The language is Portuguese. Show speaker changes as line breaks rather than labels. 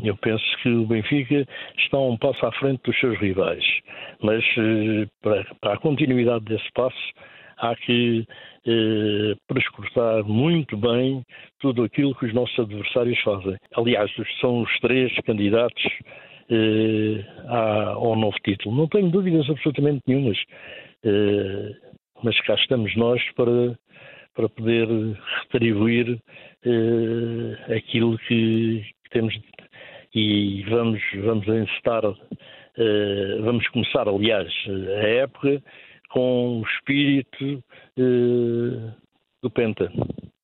Eu penso que o Benfica está um passo à frente dos seus rivais, mas para a continuidade desse passo há que prescrutar muito bem tudo aquilo que os nossos adversários fazem. Aliás, são os três candidatos ao novo título. Não tenho dúvidas absolutamente nenhumas, mas cá estamos nós para poder retribuir aquilo que temos e vamos encetar, vamos começar, aliás, a época com o espírito do Penta.